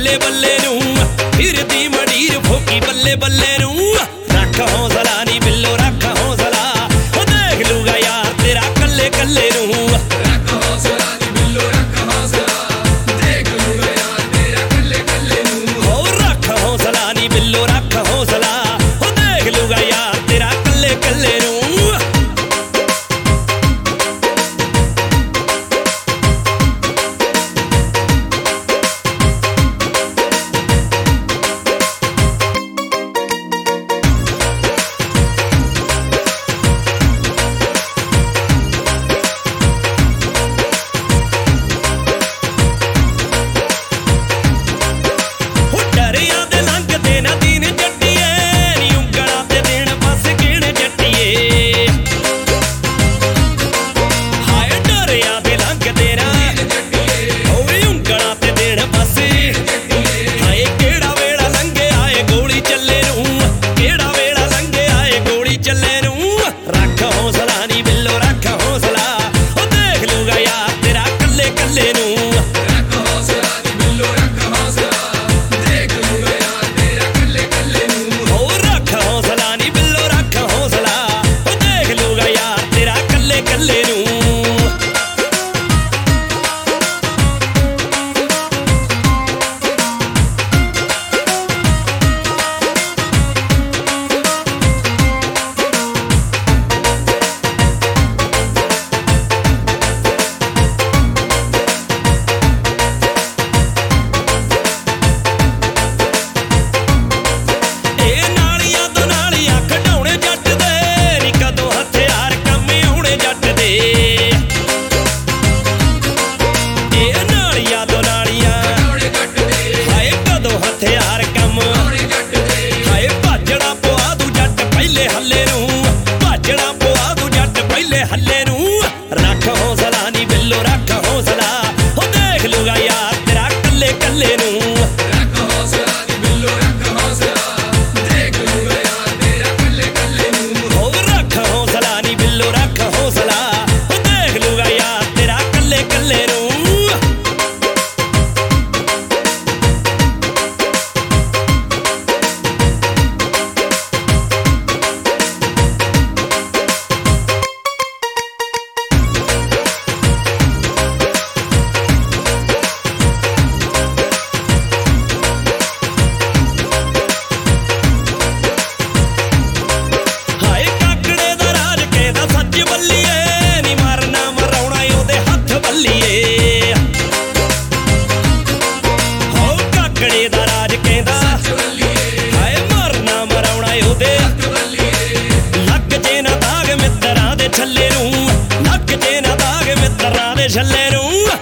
बल्ले बल्ले नूं फिरदी मडीर फोकी बल्ले बल्ले नूं रख हौसला नी बिल्लो रख हौसला ओ देख लूगा यार तेरा कल्ले कल्ले नूं रख हौसला नी बिल्लो रख हौसला देख लूगा यार तेरा कल्ले कल्ले नूं ओ रख हौसला नी बिल्लो रख हौसला ओ देख लूगा यार तेरा कल्ले कल्ले नूं छल्ले नूं